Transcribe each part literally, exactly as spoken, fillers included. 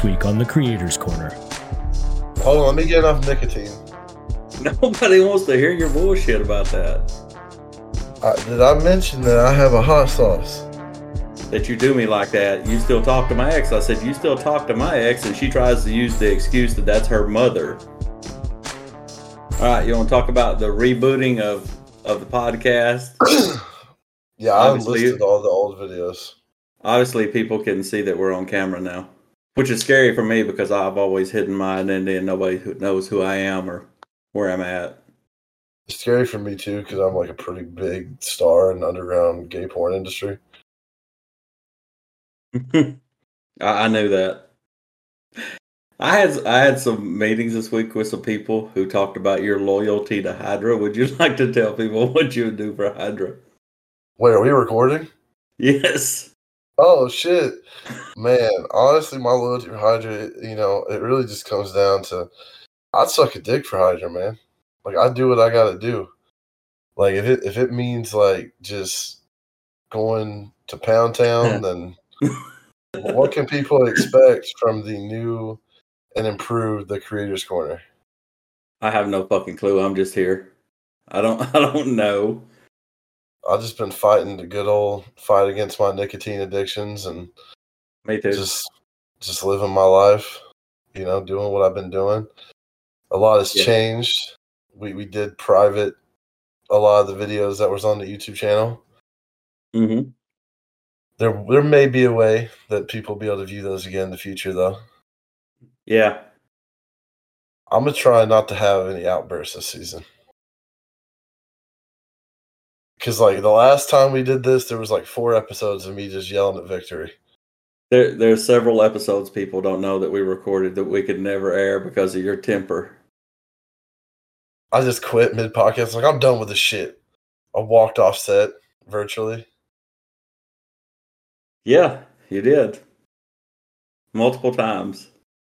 this week on the Creators Corner. Hold on, let me get enough nicotine. Nobody wants to hear your bullshit about that. Uh, did I mention that I have a hot sauce? That you do me like that. You still talk to my ex. I said, you still talk to my ex, and she tries to use the excuse that that's her mother. All right, you want to talk about the rebooting of, of the podcast? Yeah, I listed all the old videos. Obviously, people can see that we're on camera now, which is scary for me because I've always hidden mine, and then nobody knows who I am or where I'm at. It's scary for me, too, because I'm like a pretty big star in the underground gay porn industry. I, I knew that. I had I had some meetings this week with some people who talked about your loyalty to Hydra. Would you like to tell people what you would do for Hydra? Wait, are we recording? Yes. Oh, shit. Man, honestly, my loyalty for Hydra, you know, it really just comes down to, I'd suck a dick for Hydra, man. Like, I do what I gotta do. Like, if it if it means, like, just going to Pound Town, then what can people expect from the new and improved The Creators Corner? I have no fucking clue. I'm just here. I don't I don't know. I've just been fighting the good old fight against my nicotine addictions and Me too. just just living my life, you know, doing what I've been doing. A lot has Yeah. changed. We we did private a lot of the videos that was on the YouTube channel. Mm-hmm. There there may be a way that people will be able to view those again in the future, though. Yeah. I'm going to try not to have any outbursts this season. Because, like, the last time we did this, there was, like, four episodes of me just yelling at victory. There there's several episodes people don't know that we recorded that we could never air because of your temper. I just quit mid-podcast. Like, I'm done with this shit. I walked off set virtually. Yeah, you did. Multiple times.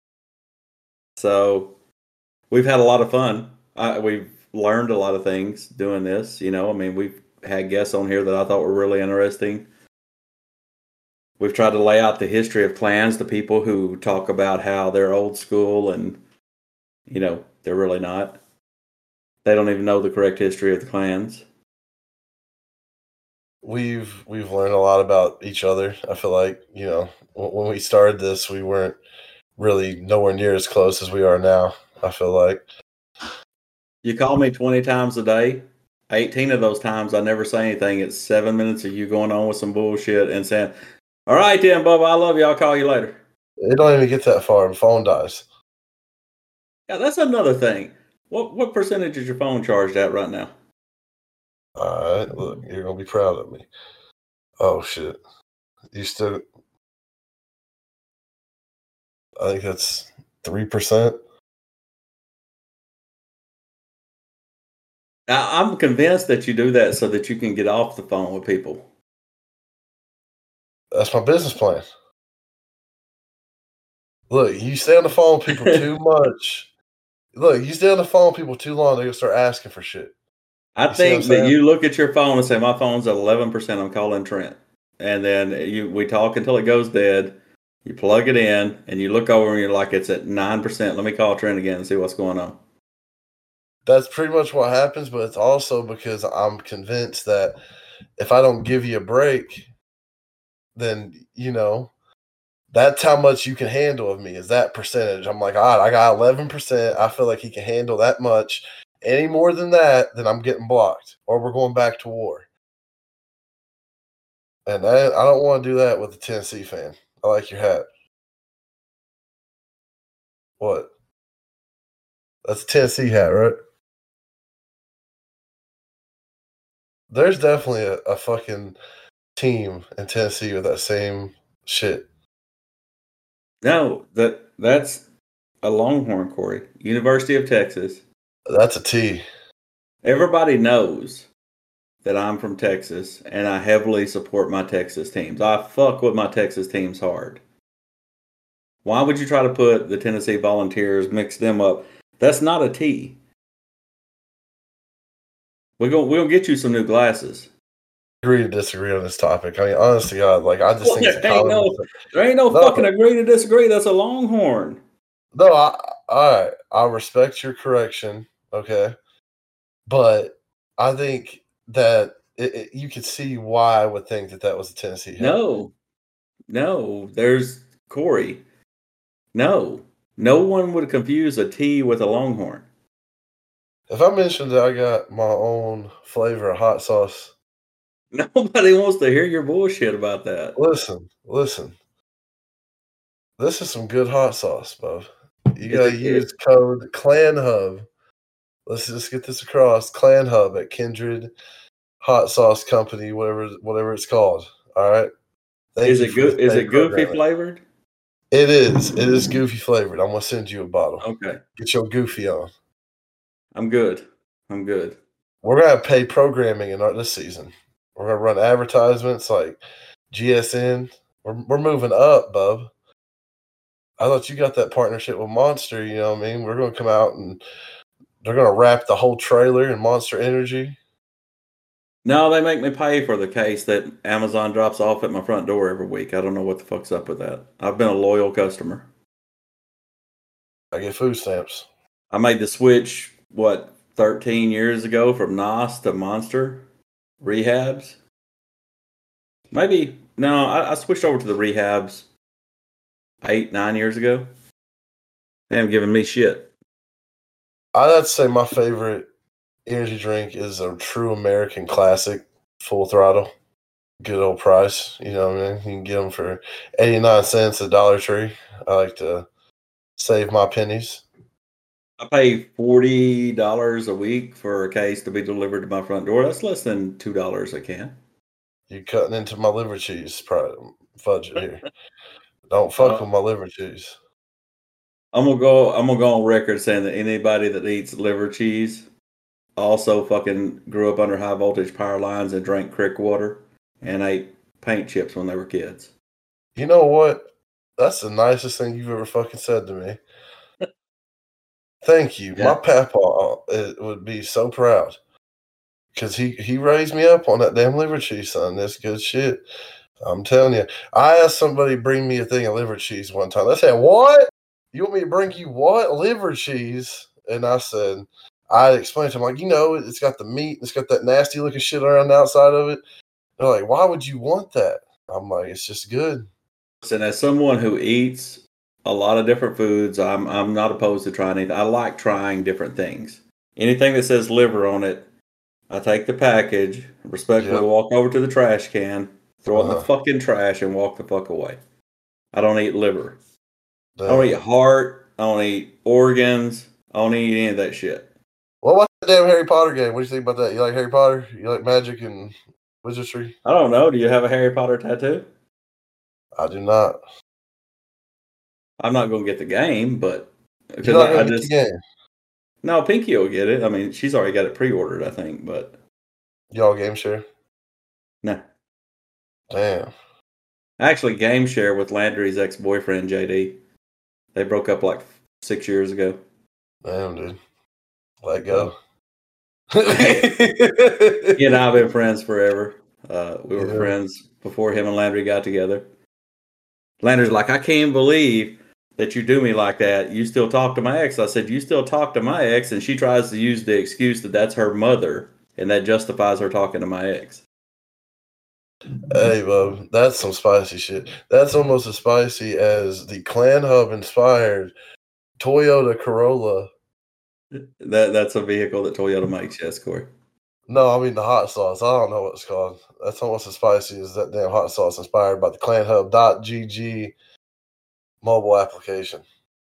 So, we've had a lot of fun. I, we've learned a lot of things doing this. You know, I mean, we've had guests on here that I thought were really interesting. We've tried to lay out the history of clans to people who talk about how they're old school and, you know, they're really not. They don't even know the correct history of the clans. We've we've learned a lot about each other. I feel like, you know, when we started this, we weren't really nowhere near as close as we are now, I feel like. You call me twenty times a day. eighteen of those times I never say anything. It's seven minutes of you going on with some bullshit and saying, all right then, Bubba, I love you. I'll call you later. It don't even get that far. The phone dies. Yeah, that's another thing. What what percentage is your phone charged at right now? All right, look, you're going to be proud of me. Oh, shit. You still... I think that's three percent. I, I'm convinced that you do that so that you can get off the phone with people. That's my business plan. Look, you stay on the phone with people too much. Look, you stay on the phone with people too long, they're going to start asking for shit. I You see what I'm think that saying? you look at your phone and say, my phone's at eleven percent. I'm calling Trent. And then you we talk until it goes dead. You plug it in, and you look over and you're like, it's at nine percent. Let me call Trent again and see what's going on. That's pretty much what happens, but it's also because I'm convinced that if I don't give you a break, then, you know, that's how much you can handle of me is that percentage. I'm like, all right, I got eleven percent. I feel like he can handle that much. Any more than that, then I'm getting blocked or we're going back to war. And I, I don't want to do that with a Tennessee fan. I like your hat. What? That's a Tennessee hat, right? There's definitely a, a fucking team in Tennessee with that same shit. No, that that's a Longhorn, Corey. University of Texas. That's a T. Everybody knows that I'm from Texas, and I heavily support my Texas teams. I fuck with my Texas teams hard. Why would you try to put the Tennessee Volunteers, mix them up? That's not a T. We're going we'll get you some new glasses. agree to disagree on this topic. I mean, honestly, God, like I just Well, think it's a there ain't common. no, there ain't no, No. fucking agree to disagree. That's a Longhorn. No, I, all right. I respect your correction. Okay, but I think that it, it, you could see why I would think that that was a Tennessee hemp. No, no. There's Corey. No, no one would confuse a T with a Longhorn. If I mentioned that I got my own flavor of hot sauce, nobody wants to hear your bullshit about that. Listen, listen. This is some good hot sauce, bub. You Is gotta it- use code Clan Hub. Let's just get this across. Clan Hub at Kindred Hot Sauce Company, whatever whatever it's called. All right. Thank Is you it for good? this Is paid it goofy programming. flavored? It is. It is goofy flavored. I'm gonna send you a bottle. Okay, Get your goofy on. I'm good. I'm good. We're gonna have paid programming in our this season. We're gonna run advertisements like G S N. We're we're moving up, bub. I thought you got that partnership with Monster. You know what I mean? We're gonna come out and they're gonna wrap the whole trailer in Monster Energy. No, they make me pay for the case that Amazon drops off at my front door every week. I don't know what the fuck's up with that. I've been a loyal customer. I get food stamps. I made the switch, what, thirteen years ago from N O S to Monster Rehabs? Maybe, no, I, I switched over to the Rehabs eight, nine years ago. They haven't given me shit. I'd have to say my favorite energy drink is a true American classic, Full Throttle. Good old price. You know what I mean? You can get them for eighty-nine cents at Dollar Tree. I like to save my pennies. I pay forty dollars a week for a case to be delivered to my front door. That's less than two dollars a can. You're cutting into my liver cheese budget here. Don't fuck Uh, with my liver cheese. I'm gonna go. I'm gonna go on record saying that anybody that eats liver cheese also fucking grew up under high voltage power lines and drank creek water and ate paint chips when they were kids. You know what? That's the nicest thing you've ever fucking said to me. Thank you. Yeah. My papa uh, would be so proud because he, he raised me up on that damn liver cheese, son. That's good shit. I'm telling you. I asked somebody to bring me a thing of liver cheese one time. They said, "What? You want me to bring you what? Liver cheese?" And I said, I explained to them, like, you know, it's got the meat, it's got that nasty looking shit around the outside of it. They're like, "Why would you want that?" I'm like, "It's just good." And as someone who eats a lot of different foods, I'm I'm not opposed to trying anything. I like trying different things. Anything that says liver on it, I take the package, respectfully Yep. walk over to the trash can, throw it in Uh-huh. the fucking trash, and walk the fuck away. I don't eat liver. I Damn. don't eat heart. I don't eat organs. I don't eat any of that shit. What about the damn Harry Potter game? What do you think about that? You like Harry Potter? You like magic and wizardry? I don't know. Do you have a Harry Potter tattoo? I do not. I'm not going to get the game, but You're because not I, I gonna get just the game. no, Pinky will get it. I mean, she's already got it pre-ordered, I think, but Y'all game share? no. Damn. I actually game share with Landry's ex-boyfriend J D. They broke up like six years ago. Damn, dude. Let go. He and I have been friends forever. Uh, we were Yeah. friends before him and Landry got together. Landry's like, I can't believe that you do me like that. You still talk to my ex. I said, you still talk to my ex, and she tries to use the excuse that that's her mother, and that justifies her talking to my ex. Hey, bub, that's some spicy shit. That's almost as spicy as the Clan Hub inspired Toyota Corolla. That that's a vehicle that Toyota makes, yes, Corey. No, I mean the hot sauce. I don't know what it's called. That's almost as spicy as that damn hot sauce inspired by the Clan Hub G G mobile application.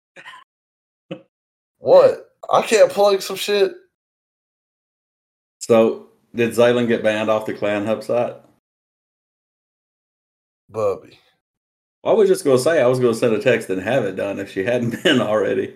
What? I can't plug some shit. So, did Zaylen get banned off the Clan Hub site? Bubby. I was just going to say, I was going to send a text and have it done if she hadn't been already.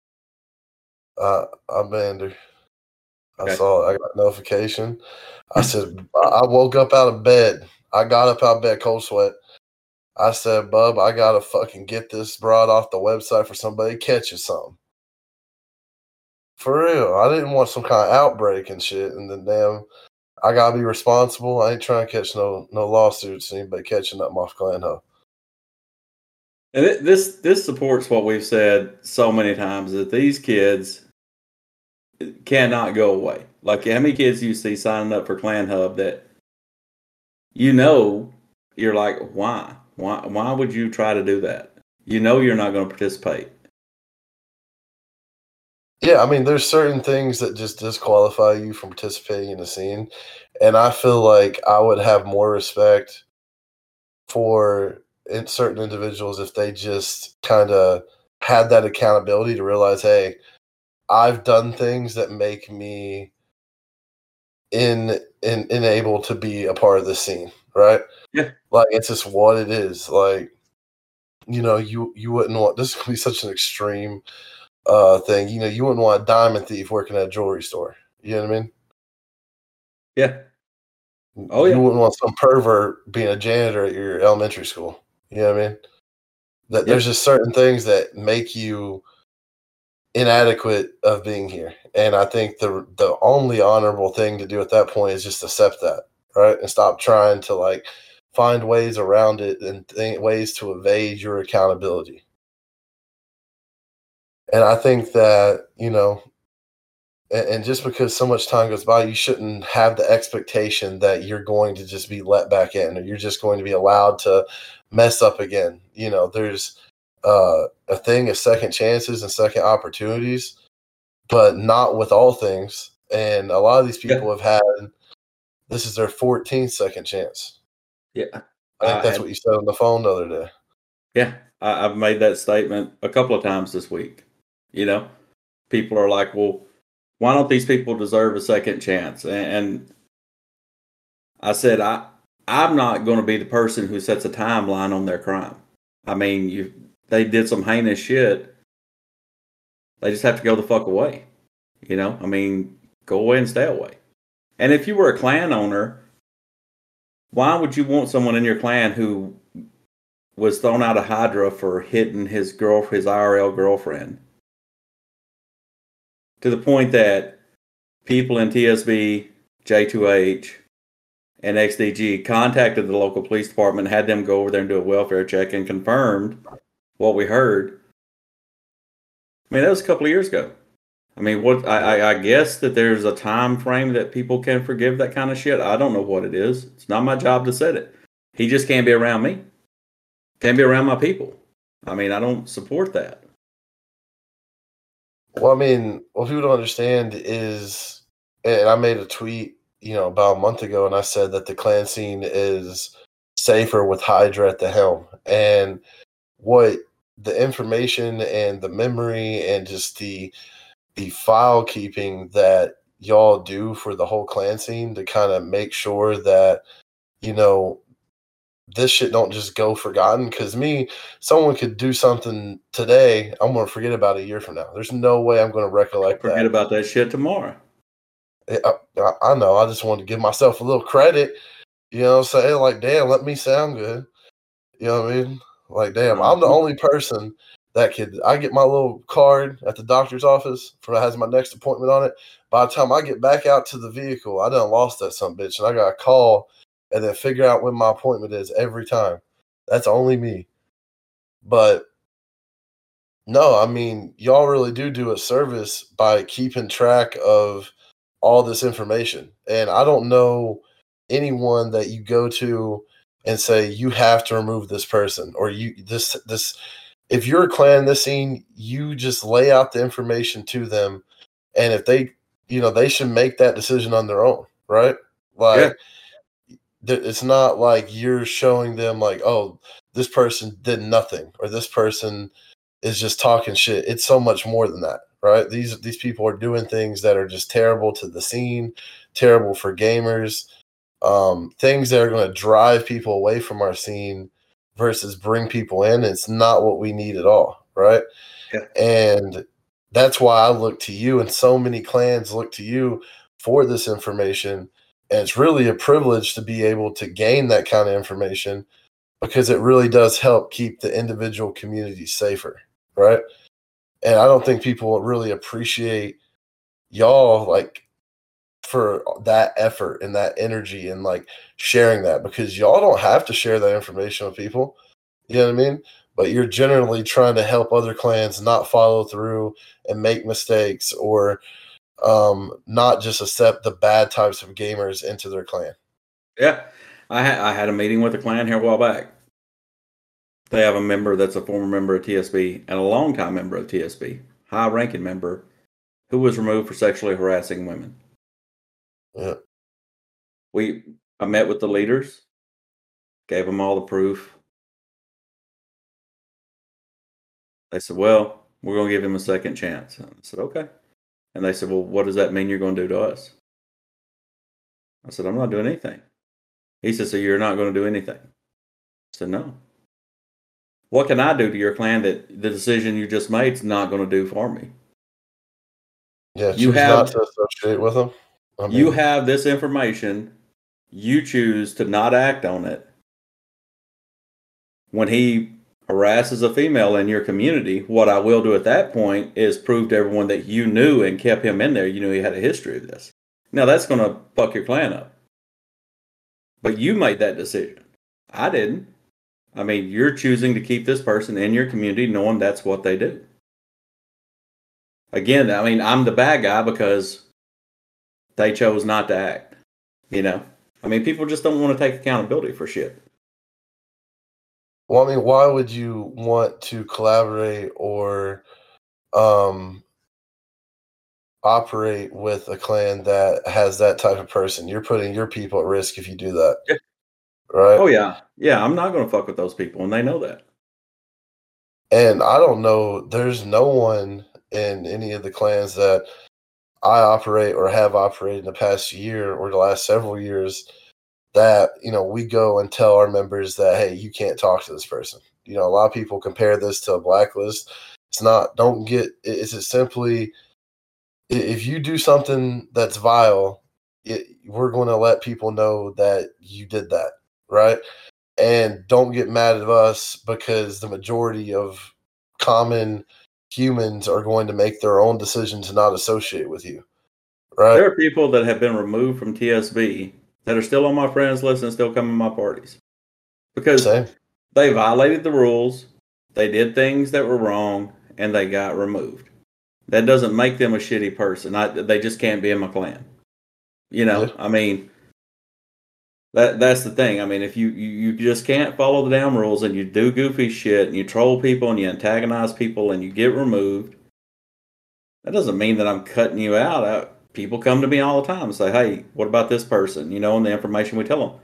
I I banned her. I Okay. saw it. I got a notification. I said, I woke up out of bed. I got up out of bed, cold sweat. I said, Bub, I got to fucking get this broad off the website for somebody catches something. For real. I didn't want some kind of outbreak and shit. And then damn, I gotta be responsible. I ain't trying to catch no no lawsuits. Anybody catching up off Clan Hub. And it, this this supports what we've said so many times, that these kids cannot go away. Like, how many kids you see signing up for Clan Hub that, you know, you're like, why? Why why would you try to do that? You know you're not going to participate. Yeah, I mean, there's certain things that just disqualify you from participating in the scene. And I feel like I would have more respect for in certain individuals if they just kind of had that accountability to realize, hey, I've done things that make me in in unable to be a part of the scene, right? Yeah. Like, it's just what it is. Like, you know, you you wouldn't want this could be such an extreme uh thing. You know, you wouldn't want a diamond thief working at a jewelry store. You know what I mean? Yeah. Oh, you yeah. wouldn't want some pervert being a janitor at your elementary school. You know what I mean? That Yeah. there's just certain things that make you inadequate of being here. And I think the the only honorable thing to do at that point is just accept that, right? And stop trying to like find ways around it and th- ways to evade your accountability. And I think that, you know, and, and just because so much time goes by, you shouldn't have the expectation that you're going to just be let back in or you're just going to be allowed to mess up again. You know, there's uh, a thing of second chances and second opportunities, but not with all things. And a lot of these people Yeah. have had, this is their fourteenth second chance. Yeah. I think I that's had- what you said on the phone the other day. Yeah, I, I've made that statement a couple of times this week. You know, people are like, well, why don't these people deserve a second chance? And, and I said, I, I'm not going to be the person who sets a timeline on their crime. I mean, you, they did some heinous shit. They just have to go the fuck away. You know, I mean, go away and stay away. And if you were a clan owner, why would you want someone in your clan who was thrown out of Hydra for hitting his girl, his I R L girlfriend, to the point that people in T S B, J two H, and X D G contacted the local police department, had them go over there and do a welfare check, and confirmed what we heard. I mean, that was a couple of years ago. I mean, what I, I, I guess that there's a time frame that people can forgive that kind of shit. I don't know what it is. It's not my job to set it. He just can't be around me. Can't be around my people. I mean, I don't support that. Well, I mean, what people don't understand is, and I made a tweet, you know, about a month ago, and I said that the clan scene is safer with Hydra at the helm. And what the information and the memory and just the the file keeping that y'all do for the whole clan scene to kind of make sure that, you know, this shit don't just go forgotten. Because me, someone could do something today, I'm going to forget about a year from now. There's no way I'm going to recollect Forget that. about that shit tomorrow. I, I, I know. I just wanted to give myself a little credit. You know what I'm saying? Like, damn, let me sound good. You know what I mean? Like, damn, I'm the only person that could. I get my little card at the doctor's office for that has my next appointment on it. By the time I get back out to the vehicle, I done lost that some bitch, and I got to call and then figure out when my appointment is every time. That's only me. But no, I mean, y'all really do do a service by keeping track of all this information. And I don't know anyone that you go to and say you have to remove this person or you this this if you're a clan in this scene, you just lay out the information to them, and if they you know they should make that decision on their own, right? Like Yeah. th- it's not like you're showing them like, oh, this person did nothing or this person is just talking shit. It's so much more than that, right? These these people are doing things that are just terrible to the scene, terrible for gamers, um, things that are going to drive people away from our scene versus bring people in. It's not what we need at all, right? Yeah. And that's why I look to you, and so many clans look to you for this information. And it's really a privilege to be able to gain that kind of information because it really does help keep the individual community safer, right? And I don't think people really appreciate y'all like for that effort and that energy and like sharing that, because y'all don't have to share that information with people. You know what I mean? But you're generally trying to help other clans not follow through and make mistakes, or um, not just accept the bad types of gamers into their clan. Yeah. I, ha- I had a meeting with a clan here a while back. They have a member that's a former member of T S B and a longtime member of T S B, high-ranking member, who was removed for sexually harassing women. Yeah. We I met with the leaders, gave them all the proof. They said, well, we're going to give him a second chance. I said, okay. And they said, well, what does that mean you're going to do to us? I said, I'm not doing anything. He said, so you're not going to do anything? I said, no. What can I do to your clan that the decision you just made is not going to do for me? Yeah, You choose have- not to associate with them. I mean, You have this information. You choose to not act on it. When he harasses a female in your community, what I will do at that point is prove to everyone that you knew and kept him in there. You knew he had a history of this. Now, that's going to fuck your clan up. But you made that decision. I didn't. I mean, you're choosing to keep this person in your community knowing that's what they do. Again, I mean, I'm the bad guy because they chose not to act. You know? I mean, people just don't want to take accountability for shit. well, I mean, why would you want to collaborate or um, operate with a clan that has that type of person? You're putting your people at risk if you do that. Yeah. Right? Oh, yeah. Yeah, I'm not going to fuck with those people, and they know that. And I don't know, there's no one in any of the clans that I operate or have operated in the past year or the last several years that, you know, we go and tell our members that, hey, you can't talk to this person. You know, a lot of people compare this to a blacklist. It's not, don't get, it's just simply, if you do something that's vile, it, we're going to let people know that you did that, right? And don't get mad at us because the majority of common humans are going to make their own decision to not associate with you, right? There are people that have been removed from T S B that are still on my friends list and still come to my parties because Same. they violated the rules, they did things that were wrong, and they got removed. That doesn't make them a shitty person. I, they just can't be in my clan. You know, Yeah. I mean, that that's the thing. I mean, if you, you, you just can't follow the damn rules and you do goofy shit and you troll people and you antagonize people and you get removed, that doesn't mean that I'm cutting you out. I, people come to me all the time and say, hey, what about this person? You know, and the information we tell them.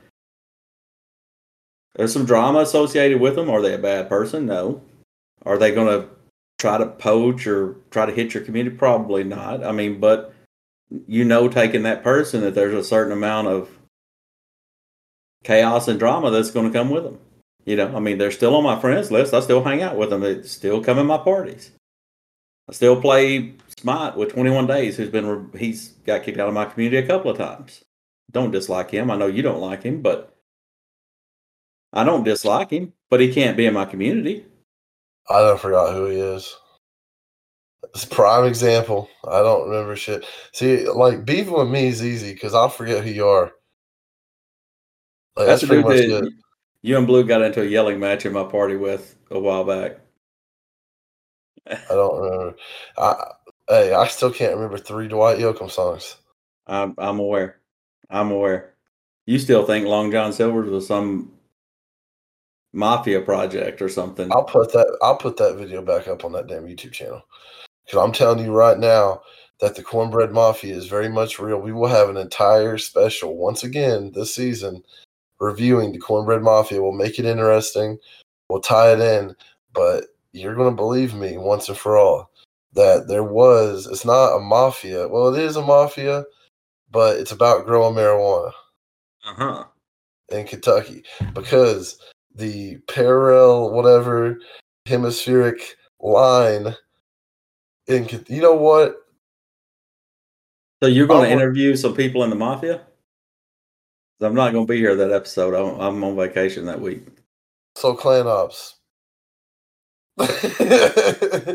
There's some drama associated with them. Are they a bad person? No. Are they going to try to poach or try to hit your community? Probably not. I mean, but you know, taking that person, that there's a certain amount of chaos and drama that's going to come with them. You know, I mean, they're still on my friends list. I still hang out with them. They still come in my parties. I still play Smite with twenty-one Days, who's been, he's got kicked out of my community a couple of times. Don't dislike him. I know you don't like him, but I don't dislike him, but he can't be in my community. I don't forgot who he is. It's a prime example. I don't remember shit. See, like, beefing with me is easy because I'll forget who you are. Like, that's, That's, pretty a much dude it. that you and Blue got into a yelling match in my party with a while back. I don't remember. I, hey, I still can't remember three Dwight Yoakam songs. I'm I'm aware. I'm aware. You still think Long John Silver's was some mafia project or something? I'll put that. I'll put that video back up on that damn YouTube channel. Because I'm telling you right now that the Cornbread Mafia is very much real. We will have an entire special once again this season reviewing the Cornbread Mafia. We'll make it interesting. We'll tie it in. But you're going to believe me once and for all that there was, it's not a mafia. Well, it is a mafia, but it's about growing marijuana Uh-huh. in Kentucky because the parallel, whatever, hemispheric line in, you know what? So you're going to I'll- interview some people in the mafia? I'm not going to be here that episode. I'm, I'm on vacation that week. So Clan Ops.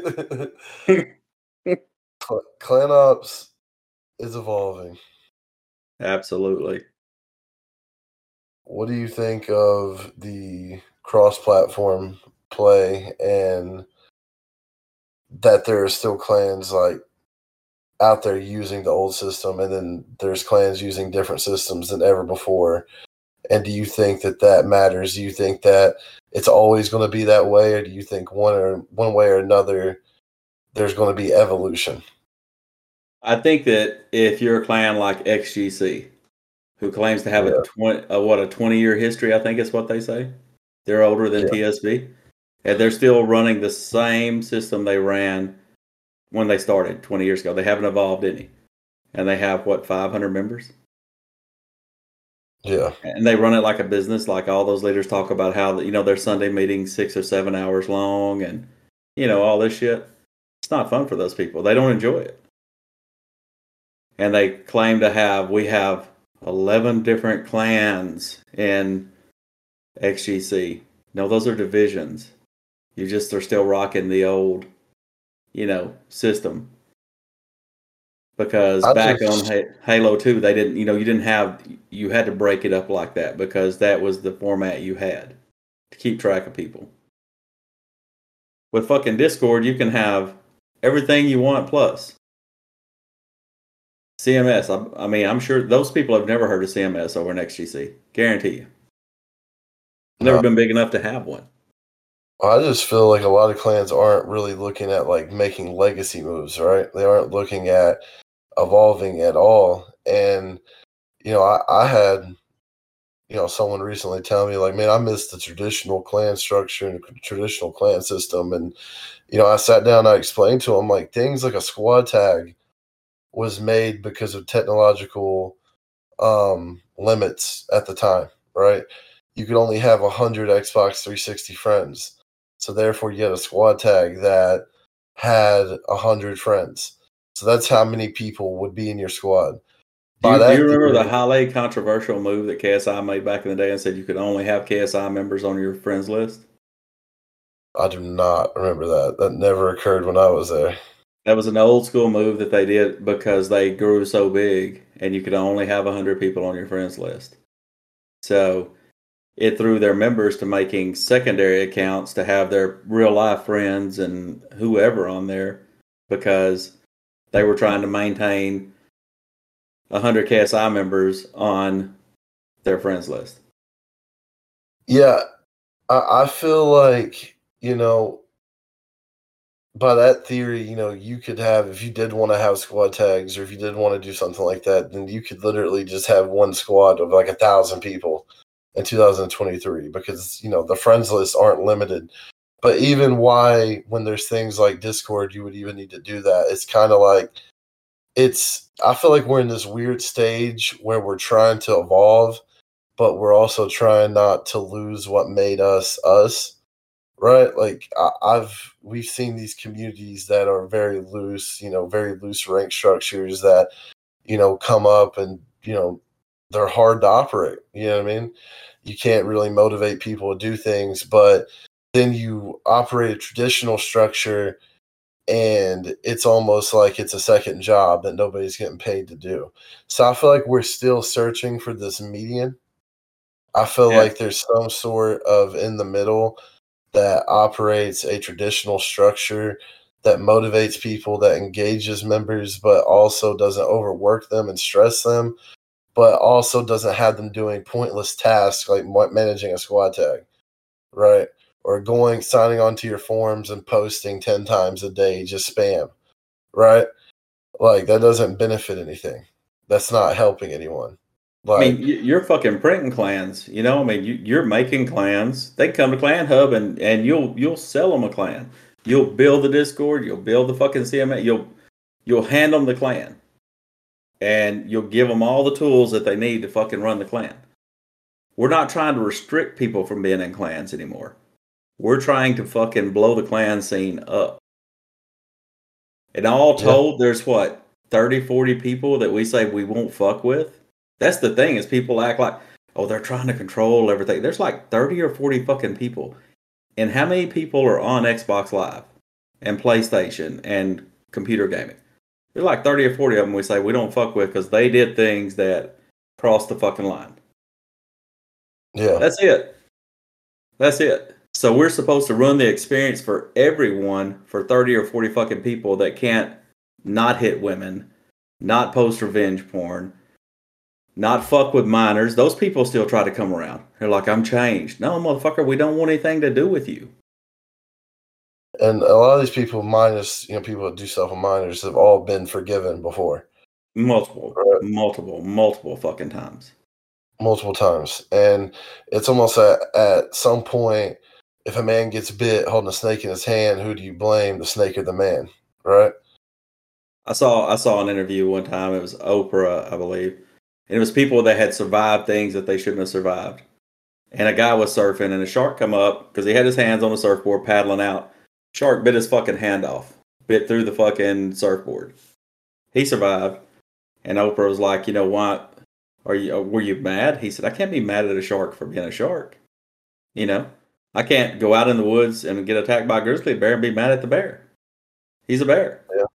Clan Ops is evolving. Absolutely. What do you think of the cross-platform play and that there are still clans like out there using the old system, and then there's clans using different systems than ever before? And do you think that that matters? Do you think that it's always going to be that way, or do you think one or one way or another there's going to be evolution? I think that if you're a clan like X G C, who claims to have a Yeah, twenty, a, what a twenty year history, I think is what they say. They're older than yeah, T S B, and they're still running the same system they ran when they started twenty years ago. They haven't evolved any, and they have what five hundred members, yeah. and they run it like a business. Like all those leaders talk about how you know their Sunday meetings six or seven hours long, and you know all this shit. It's not fun for those people. They don't enjoy it, and they claim to have we have eleven different clans in X G C. No, those are divisions. You just are still rocking the old, you know, system. Because I back on just, Halo two, they didn't, you know, you didn't have, you had to break it up like that because that was the format you had to keep track of people. With fucking Discord, you can have everything you want plus C M S. I, I mean, I'm sure those people have never heard of C M S over in X G C. Guarantee you. Never no. been big enough to have one. I just feel like a lot of clans aren't really looking at like making legacy moves, right? They aren't looking at evolving at all. And you know, I, I had you know someone recently tell me like, man, I miss the traditional clan structure and traditional clan system. And you know, I sat down, I explained to him like things like a squad tag was made because of technological um, limits at the time, right? You could only have one hundred Xbox three sixty friends. So therefore, you had a squad tag that had one hundred friends. So that's how many people would be in your squad. Do By you, do you that remember the theory, highly controversial move that K S I made back in the day and said you could only have K S I members on your friends list? I do not remember that. That never occurred when I was there. That was an old school move that they did because they grew so big and you could only have one hundred people on your friends list. So it threw their members to making secondary accounts to have their real life friends and whoever on there because they were trying to maintain one hundred K S I members on their friends list. Yeah, I, I feel like, you know, by that theory, you know, you could have, if you did want to have squad tags or if you did want to do something like that, then you could literally just have one squad of like a thousand people in two thousand twenty-three because, you know, the friends lists aren't limited. But even why, when there's things like Discord, you would even need to do that. It's kind of like, it's, I feel like we're in this weird stage where we're trying to evolve, but we're also trying not to lose what made us us. Right, like I, I've we've seen these communities that are very loose, you know, very loose rank structures that you know come up and you know they're hard to operate. You know what I mean? You can't really motivate people to do things, but then you operate a traditional structure, and it's almost like it's a second job that nobody's getting paid to do. So I feel like we're still searching for this median. I feel Yeah. like there's some sort of in the middle that operates a traditional structure that motivates people, that engages members, but also doesn't overwork them and stress them, but also doesn't have them doing pointless tasks like managing a squad tag, right? Or going, signing onto your forums and posting ten times a day, just spam, right? Like that doesn't benefit anything. That's not helping anyone. I mean, Like, you're fucking printing clans. You know, I mean, you're making clans. They come to Clan Hub and and you'll you'll sell them a clan. You'll build the Discord. You'll build the fucking C M A. You'll you'll hand them the clan, and you'll give them all the tools that they need to fucking run the clan. We're not trying to restrict people from being in clans anymore. We're trying to fucking blow the clan scene up. And all yeah, told, there's what thirty, forty people that we say we won't fuck with. That's the thing is people act like, oh, they're trying to control everything. There's like thirty or forty fucking people. And how many people are on Xbox Live and PlayStation and computer gaming? There's like thirty or forty of them we say we don't fuck with because they did things that crossed the fucking line. Yeah. That's it. That's it. So we're supposed to ruin the experience for everyone for thirty or forty fucking people that can't not hit women, not post revenge porn, not fuck with minors. Those people still try to come around. They're like, I'm changed. No, motherfucker, we don't want anything to do with you. And a lot of these people, minus, you know, people that do stuff with minors, have all been forgiven before. Multiple, right? multiple, multiple fucking times. Multiple times. And it's almost at, at some point, if a man gets bit holding a snake in his hand, who do you blame, the snake or the man, right? I saw I saw an interview one time. It was Oprah, I believe. And it was people that had survived things that they shouldn't have survived. And a guy was surfing, and a shark come up because he had his hands on the surfboard paddling out. Shark bit his fucking hand off, bit through the fucking surfboard. He survived, and Oprah was like, you know what? Are you were you mad? He said, I can't be mad at a shark for being a shark. You know, I can't go out in the woods and get attacked by a grizzly bear and be mad at the bear. He's a bear. Yeah.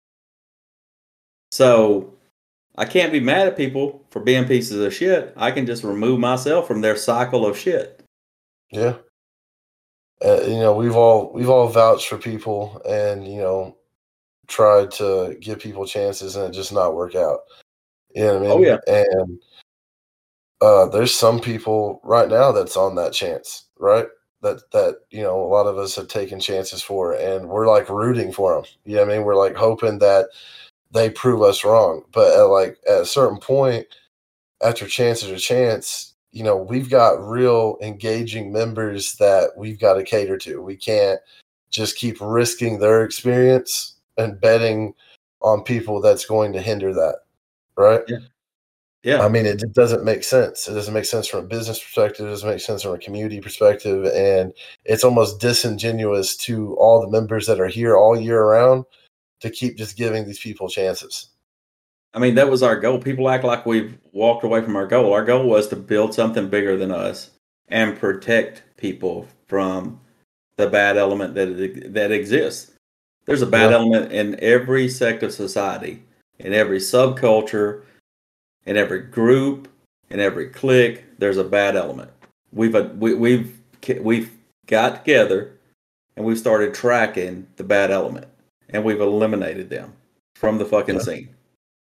So I can't be mad at people for being pieces of shit. I can just remove myself from their cycle of shit. Yeah. Uh, you know, we've all we've all vouched for people, and you know, tried to give people chances, and it just not work out. You know what I mean? Oh yeah. And uh, there's some people right now that's on that chance, right? That that you know, a lot of us have taken chances for, and we're like rooting for them. You know what I mean? We're like hoping that they prove us wrong. But at like at a certain point, after chance after chance, you know, we've got real engaging members that we've got to cater to. We can't just keep risking their experience and betting on people that's going to hinder that, right? Yeah. Yeah. I mean, it just doesn't make sense. It doesn't make sense from a business perspective. It doesn't make sense from a community perspective. And it's almost disingenuous to all the members that are here all year round to keep just giving these people chances. I mean, that was our goal. People act like we've walked away from our goal. Our goal was to build something bigger than us and protect people from the bad element that that exists. There's a bad Yeah. element in every sect of society, in every subculture, in every group, in every clique. There's a bad element. We've uh, we, we've we've got together and we've started tracking the bad element, and we've eliminated them from the fucking Yeah. scene.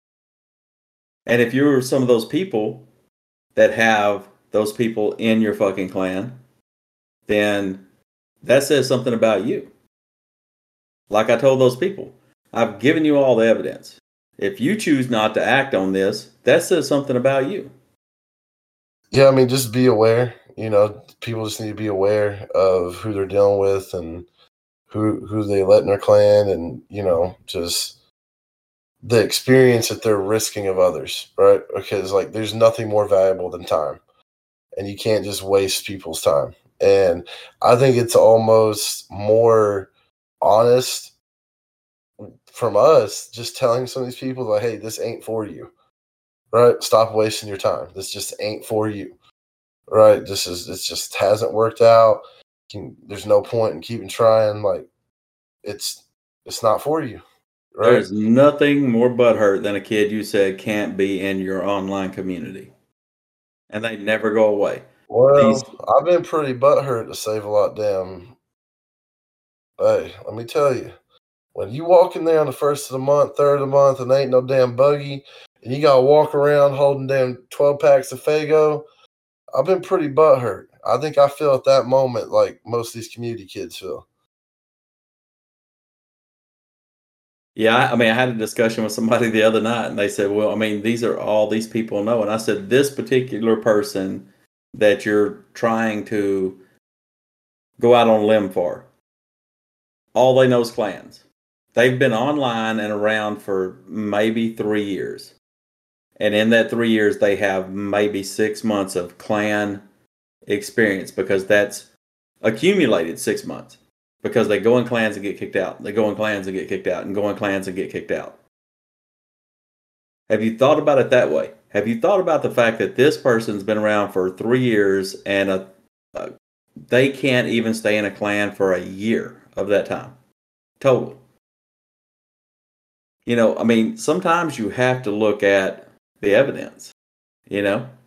And if you're some of those people that have those people in your fucking clan, then that says something about you. Like I told those people, I've given you all the evidence. If you choose not to act on this, that says something about you. Yeah, I mean, just be aware. You know, people just need to be aware of who they're dealing with and who who they let in their clan, and you know, just the experience that they're risking of others, right? Because like, there's nothing more valuable than time, and you can't just waste people's time. And I think it's almost more honest from us just telling some of these people like, hey, this ain't for you, right? Stop wasting your time. This just ain't for you, right? This is, it just hasn't worked out. Can, there's no point in keeping trying. Like, it's, it's not for you, right? There's nothing more butthurt than a kid you said can't be in your online community. And they never go away. Well, These, I've been pretty butthurt to save a lot, damn. Hey, let me tell you, when you walk in there on the first of the month, third of the month, and ain't no damn buggy, and you gotta walk around holding damn twelve packs of Faygo, I've been pretty butthurt. I think I feel at that moment like most of these community kids feel. yeah, I mean, I had a discussion with somebody the other night, and they said, well, I mean, these are all these people know. And I said, this particular person that you're trying to go out on a limb for, all they know is clans. They've been online and around for maybe three years. And in that three years, they have maybe six months of clan experience, because that's accumulated six months. Because they go in clans and get kicked out. They go in clans and get kicked out, and go in clans and get kicked out. Have you thought about it that way? Have you thought about the fact that this person's been around for three years and a, a, they can't even stay in a clan for a year of that time? Total. You know, I mean, sometimes you have to look at the evidence, you know?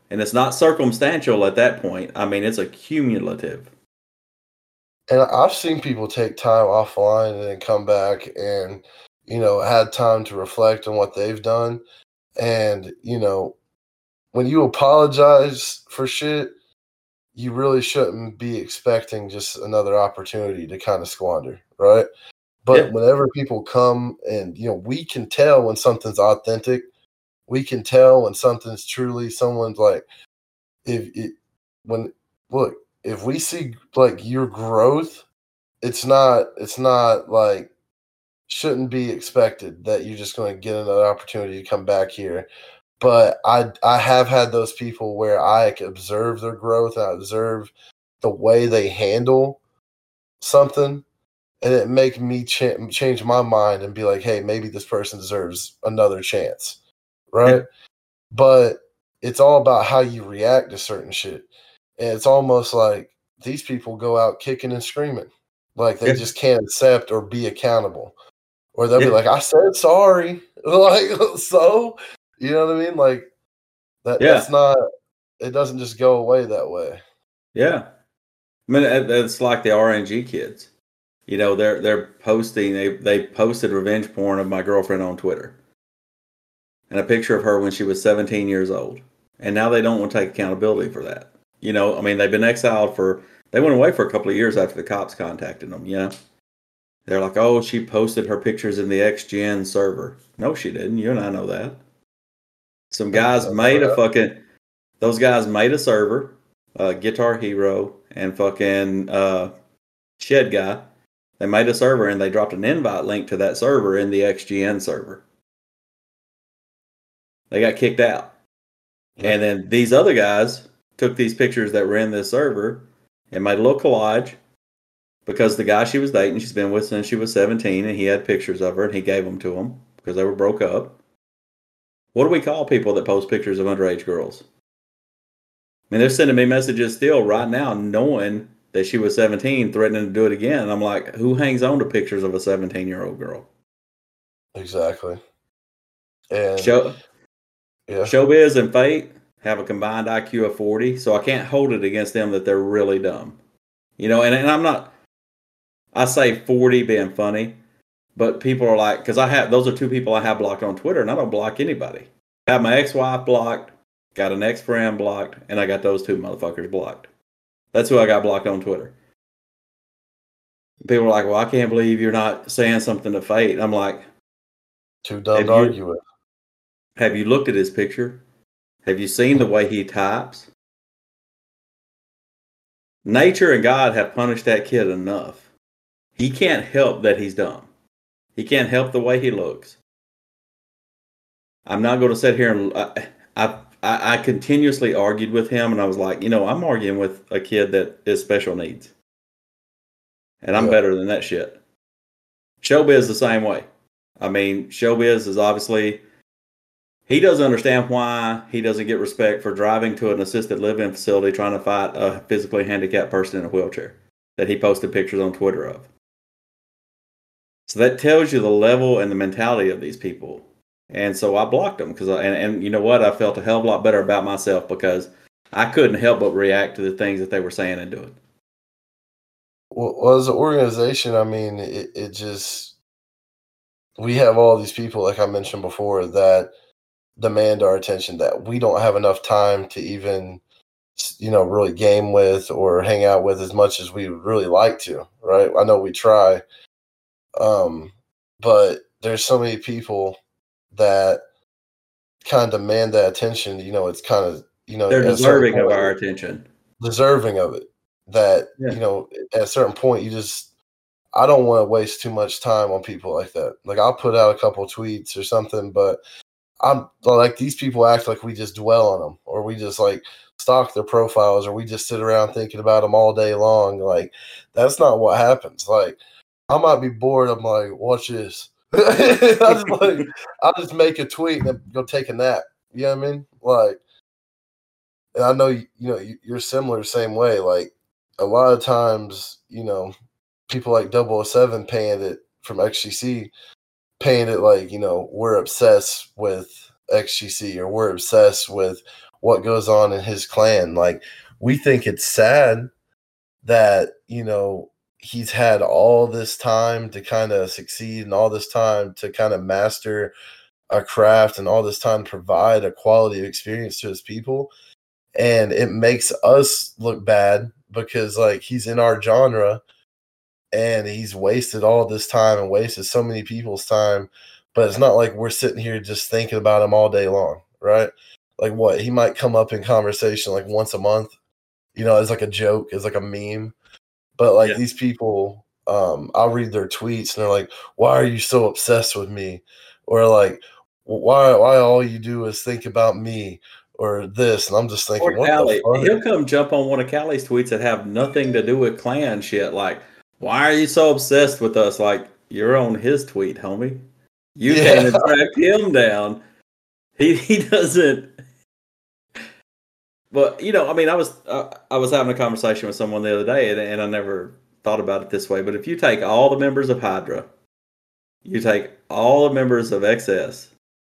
And it's not circumstantial at that point. I mean, it's a cumulative. And I've seen people take time offline and then come back and, you know, had time to reflect on what they've done. And, you know, when you apologize for shit, you really shouldn't be expecting just another opportunity to kind of squander, right? But Yeah. whenever people come and, you know, we can tell when something's authentic. We can tell when something's truly someone's like, if it, when, look, if we see like your growth, it's not, it's not like, shouldn't be expected that you're just going to get another opportunity to come back here. But I, I have had those people where I observe their growth and I observe the way they handle something, and it make me ch- change my mind and be like, hey, maybe this person deserves another chance, right? Yeah. But it's all about how you react to certain shit. And it's almost like these people go out kicking and screaming. Like they Yeah. just can't accept or be accountable. Or they'll Yeah. be like, I said sorry. Like, so, you know what I mean? Like, that Yeah. that's not, it doesn't just go away that way. Yeah. I mean, it- it's like the R N G kids. You know, they're they're posting, they, they posted revenge porn of my girlfriend on Twitter. And a picture of her when she was seventeen years old. And now they don't want to take accountability for that. You know, I mean, they've been exiled for, they went away for a couple of years after the cops contacted them, you know? They're like, oh, she posted her pictures in the X G N server. No, she didn't. You and I know that. Some guys made a fucking, those guys made a server, uh, Guitar Hero and fucking uh, Shed Guy. They made a server and they dropped an invite link to that server in the X G N server. They got kicked out. Yeah. And then these other guys took these pictures that were in this server and made a little collage because the guy she was dating, she's been with since she was seventeen, and he had pictures of her and he gave them to them because they were broke up. What do we call people that post pictures of underage girls? I mean, they're sending me messages still right now knowing that she was seventeen, threatening to do it again. And I'm like, who hangs on to pictures of a seventeen-year-old girl? Exactly. And Show, yeah. Showbiz and Fate have a combined I Q of forty, so I can't hold it against them that they're really dumb. You know, and, and I'm not, I say forty being funny, but people are like, because I have, those are two people I have blocked on Twitter, and I don't block anybody. I have my ex-wife blocked, got an ex-friend blocked, and I got those two motherfuckers blocked. That's who I got blocked on Twitter. People are like, well, I can't believe you're not saying something to Fate. I'm like, too dumb to argue with. Have you looked at his picture? Have you seen the way he types? Nature and God have punished that kid enough. He can't help that he's dumb. He can't help the way he looks. I'm not going to sit here and I, I, I continuously argued with him, and I was like, you know, I'm arguing with a kid that is special needs. And I'm yeah. better than that shit. Showbiz the same way. I mean, Showbiz is obviously, he doesn't understand why he doesn't get respect for driving to an assisted living facility trying to fight a physically handicapped person in a wheelchair that he posted pictures on Twitter of. So that tells you the level and the mentality of these people. And so I blocked them because, and, and you know what? I felt a hell of a lot better about myself because I couldn't help but react to the things that they were saying and doing. Well, as an organization, I mean, it, it just, we have all these people, like I mentioned before, that demand our attention that we don't have enough time to even, you know, really game with or hang out with as much as we would really like to, right? I know we try, um, but there's so many people that kind of demand that attention. You know, it's kind of, you know, they're deserving point, of our attention, deserving of it. That, yeah. you know, at a certain point, you just, I don't want to waste too much time on people like that. Like, I'll put out a couple of tweets or something, but I'm like, these people act like we just dwell on them, or we just like stalk their profiles, or we just sit around thinking about them all day long. Like, that's not what happens. Like, I might be bored. I'm like, watch this. I just like, I'll just make a tweet and go take a nap. You know what I mean? Like, and I know, you know, you're similar, same way. Like, a lot of times, you know, people like double oh seven paying it from X G C, paying it like, you know, we're obsessed with X G C or we're obsessed with what goes on in his clan. Like, we think it's sad that, you know, he's had all this time to kind of succeed and all this time to kind of master a craft and all this time to provide a quality of experience to his people. And it makes us look bad because, like, he's in our genre and he's wasted all this time and wasted so many people's time. But it's not like we're sitting here just thinking about him all day long, right? Like, what? He might come up in conversation like once a month, you know, as like a joke, as like a meme. But like, yeah. These people, um, I'll read their tweets and they're like, why are you so obsessed with me? Or like, why why all you do is think about me or this? And I'm just thinking, or what Callie, the fuck? He'll come jump on one of Callie's tweets that have nothing to do with clan shit. Like, why are you so obsessed with us? Like, you're on his tweet, homie. You yeah. came and tracked him down. He he doesn't. But, you know, I mean, I was uh, I was having a conversation with someone the other day, and, and I never thought about it this way. But if you take all the members of Hydra, you take all the members of X S,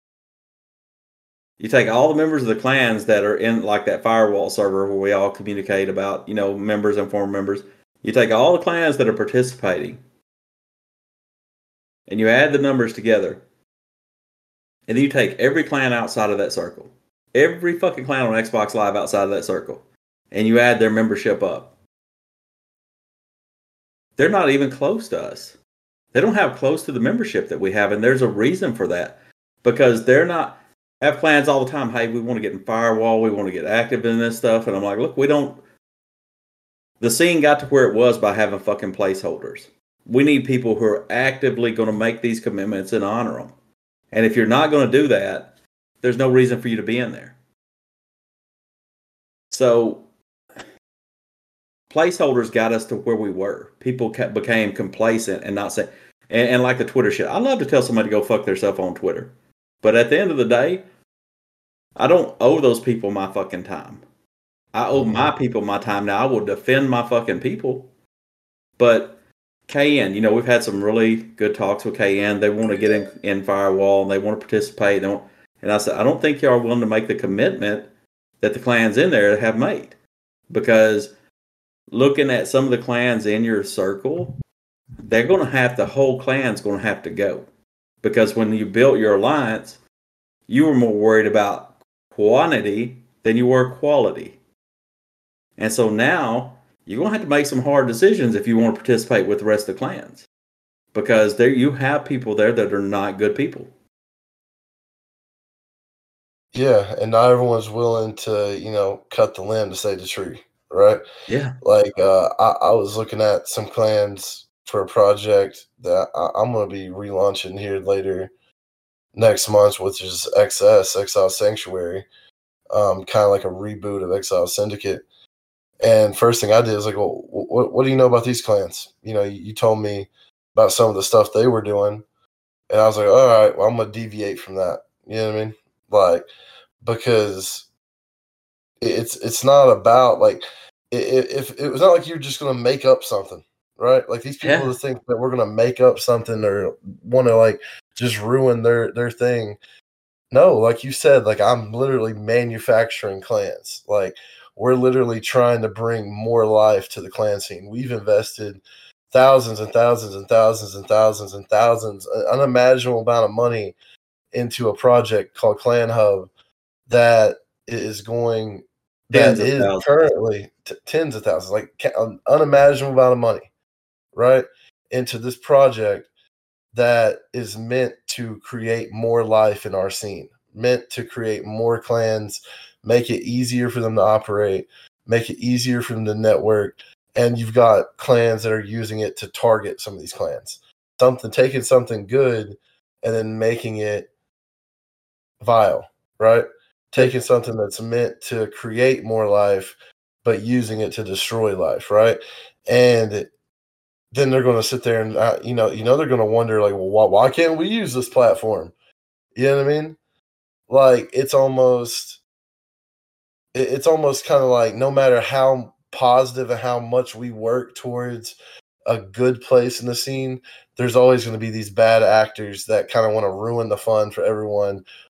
you take all the members of the clans that are in, like, that firewall server where we all communicate about, you know, members and former members. You take all the clans that are participating, and you add the numbers together, and then you take every clan outside of that circle. Every fucking clan on Xbox Live outside of that circle. And you add their membership up. They're not even close to us. They don't have close to the membership that we have. And there's a reason for that. Because they're not... have clans all the time. Hey, we want to get in Firewall. We want to get active in this stuff. And I'm like, look, we don't... The scene got to where it was by having fucking placeholders. We need people who are actively going to make these commitments and honor them. And if you're not going to do that, there's no reason for you to be in there. So, placeholders got us to where we were. People kept, became complacent and not say, and, and like the Twitter shit. I love to tell somebody to go fuck themselves on Twitter. But at the end of the day, I don't owe those people my fucking time. I owe mm-hmm. my people my time. Now, I will defend my fucking people. But K N, you know, we've had some really good talks with K N. They want to get in, in Firewall and they want to participate. They want, And I said, I don't think y'all are willing to make the commitment that the clans in there have made. Because looking at some of the clans in your circle, they're going to have, the whole clan's going to have to go. Because when you built your alliance, you were more worried about quantity than you were quality. And so now, you're going to have to make some hard decisions if you want to participate with the rest of the clans. Because there you have people there that are not good people. Yeah, and not everyone's willing to, you know, cut the limb to save the tree, right? Yeah. Like, uh, I, I was looking at some clans for a project that I, I'm going to be relaunching here later next month, which is X S, Exile Sanctuary, um, kind of like a reboot of Exile Syndicate. And first thing I did is like, well, what, what do you know about these clans? You know, you, you told me about some of the stuff they were doing, and I was like, all right, well, I'm going to deviate from that. You know what I mean? Like, because it's it's not about like if it, it was not like you're just gonna make up something, right? Like these people yeah. that think that we're gonna make up something or want to like just ruin their their thing. No, like you said, like I'm literally manufacturing clans. Like we're literally trying to bring more life to the clan scene. We've invested thousands and thousands and thousands and thousands and thousands, an unimaginable amount of money into a project called Clan Hub that is going tens that is currently t- tens of thousands, like an unimaginable amount of money, right, into this project that is meant to create more life in our scene, meant to create more clans, make it easier for them to operate, make it easier for them to network, and you've got clans that are using it to target some of these clans. Something taking something good and then making it vile, right? Taking something that's meant to create more life, but using it to destroy life, right? And then they're going to sit there and, uh, you know, you know, they're going to wonder, like, well, why, why can't we use this platform? You know what I mean? Like, it's almost, it, it's almost kind of like no matter how positive and how much we work towards a good place in the scene, there's always going to be these bad actors that kind of want to ruin the fun for everyone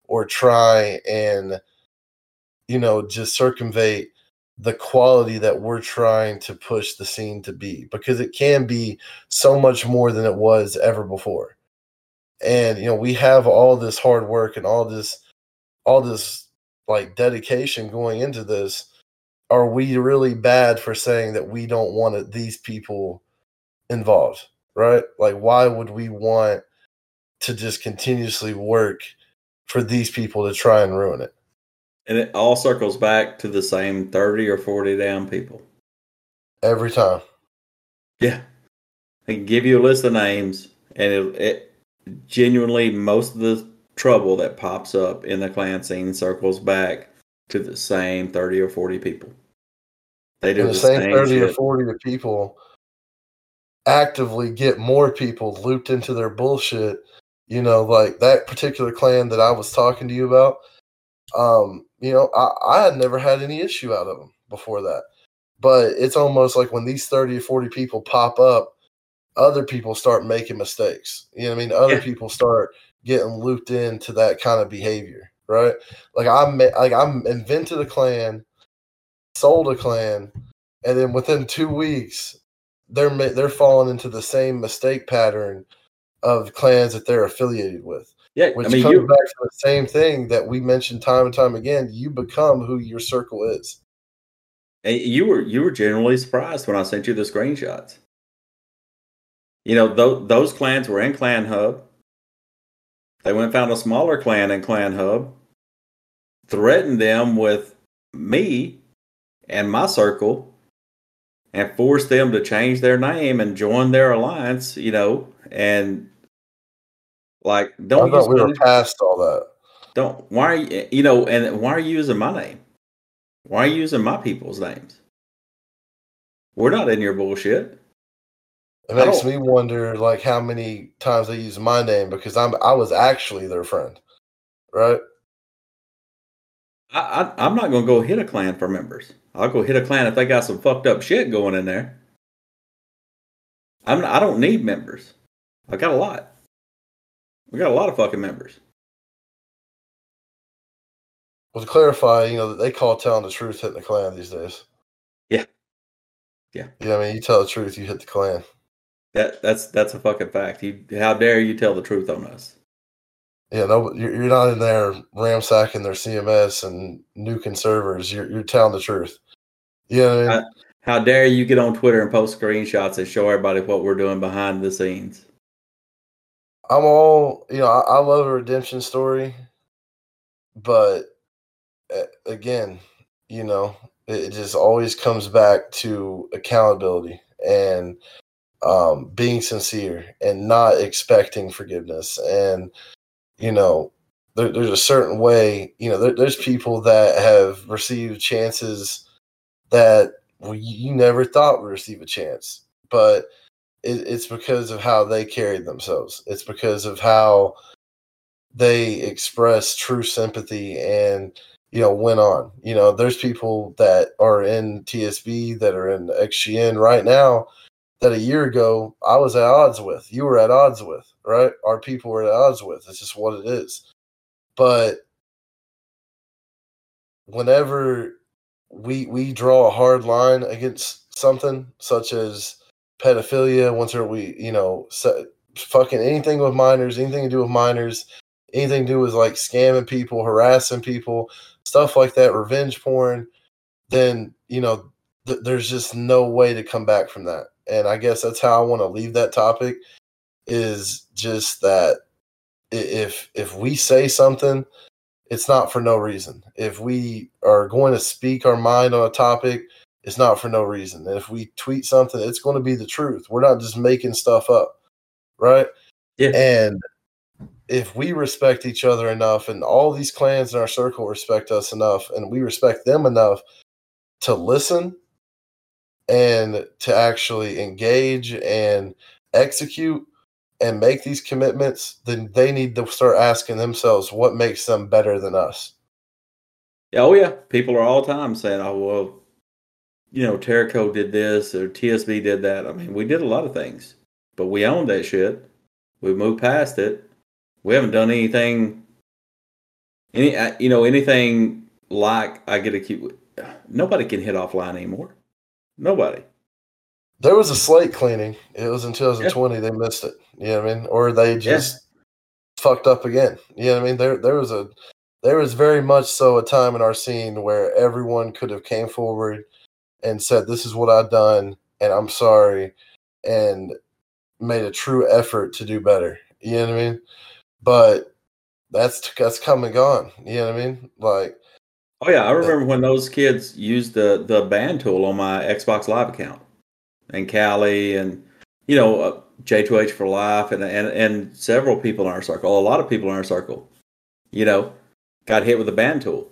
or try and, you know, just circumvent the quality that we're trying to push the scene to be, because it can be so much more than it was ever before. And, you know, we have all this hard work and all this, all this like dedication going into this. Are we really bad for saying that we don't want these people involved, right? Like, why would we want to just continuously work for these people to try and ruin it? And it all circles back to the same thirty or forty damn people. Every time. Yeah. I can give you a list of names, and it, it genuinely, most of the trouble that pops up in the clan scene circles back to the same thirty or forty people. They do and the, the same, same thirty shit. or forty people actively get more people looped into their bullshit. You know, like that particular clan that I was talking to you about, um, you know, I, I had never had any issue out of them before that. But it's almost like when these thirty or forty people pop up, other people start making mistakes. You know what I mean? Other Yeah. people start getting looped into that kind of behavior, right? Like I'm like I'm invented a clan, sold a clan, and then within two weeks, they're they're falling into the same mistake pattern of clans that they're affiliated with. Yeah, Which I mean, comes you, back to the same thing that we mentioned time and time again. You become who your circle is. you were you were genuinely surprised when I sent you the screenshots. You know, th- those clans were in Clan Hub. They went and found a smaller clan in Clan Hub, threatened them with me and my circle, and forced them to change their name and join their alliance, you know, and like, don't I use thought we my were name. past all that. Don't, why are you, you know, and why are you using my name? Why are you using my people's names? We're not in your bullshit. It makes me wonder, like, how many times they use my name, because I'm I was actually their friend, right? I, I, I'm not going to go hit a clan for members. I'll go hit a clan if they got some fucked up shit going in there. I'm not, I don't need members. I got a lot. We got a lot of fucking members. Well, to clarify, you know, they call telling the truth hitting the clan these days. Yeah. Yeah. Yeah, I mean, you tell the truth, you hit the clan. That that's that's a fucking fact. You, how dare you tell the truth on us? Yeah, no, you're, you're not in there ransacking their C M S and nuking servers. You're you're telling the truth. You know what I mean? How, how dare you get on Twitter and post screenshots and show everybody what we're doing behind the scenes? I'm all, you know, I, I love a redemption story, but uh, again, you know, it, it just always comes back to accountability and um, being sincere and not expecting forgiveness. And, you know, there, there's a certain way, you know, there, there's people that have received chances that well, you, you never thought would receive a chance, but it, it's because of how they carried themselves. It's because of how they express true sympathy and, you know, went on. You know, there's people that are in T S B, that are in X G N right now, that a year ago I was at odds with. You were at odds with, right? Our people were at odds with. It's just what it is. But whenever we we draw a hard line against something such as pedophilia, once we, you know, fucking anything with minors, anything to do with minors, anything to do with like scamming people, harassing people, stuff like that, revenge porn, then, you know, th- there's just no way to come back from that. And I guess that's how I want to leave that topic, is just that if if we say something, it's not for no reason. If we are going to speak our mind on a topic, it's not for no reason. And if we tweet something, it's going to be the truth. We're not just making stuff up, right? Yeah. And if we respect each other enough, and all these clans in our circle respect us enough, and we respect them enough to listen and to actually engage and execute and make these commitments, then they need to start asking themselves what makes them better than us. Oh yeah, people are all the time saying, "Oh well, you know, Terraco did this or T S B did that." I mean, we did a lot of things, but we owned that shit. We moved past it. We haven't done anything Any, uh, you know, anything like I get a cute. Nobody can hit offline anymore. Nobody. There was a slate cleaning. It was in twenty twenty. Yeah. They missed it. You know what I mean? Or they just yeah. fucked up again. You know what I mean? There, there was a, there was very much so a time in our scene where everyone could have came forward and said, "This is what I've done, and I'm sorry," and made a true effort to do better. You know what I mean? But that's that's come and gone. You know what I mean? Like, oh yeah, I remember that, when those kids used the the ban tool on my Xbox Live account, and Callie, and you know uh, J two H for life, and and and several people in our circle, a lot of people in our circle, you know, got hit with the ban tool,